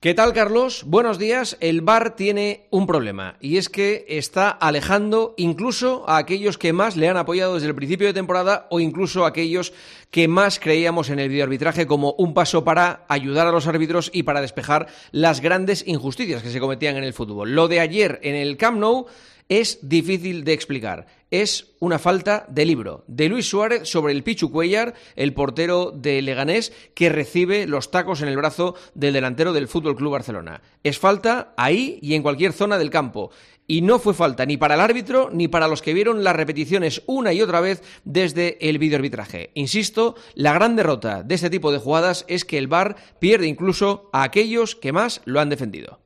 ¿Qué tal, Carlos? Buenos días. El VAR tiene un problema y es que está alejando incluso a aquellos que más le han apoyado desde el principio de temporada o incluso a aquellos que más creíamos en el videoarbitraje como un paso para ayudar a los árbitros y para despejar las grandes injusticias que se cometían en el fútbol. Lo de ayer en el Camp Nou es difícil de explicar. Es una falta de libro de Luis Suárez sobre el Pichu Cuéllar, el portero de Leganés, que recibe los tacos en el brazo del delantero del FC Barcelona. Es falta ahí y en cualquier zona del campo. Y no fue falta ni para el árbitro ni para los que vieron las repeticiones una y otra vez desde el videoarbitraje. Insisto, la gran derrota de este tipo de jugadas es que el VAR pierde incluso a aquellos que más lo han defendido.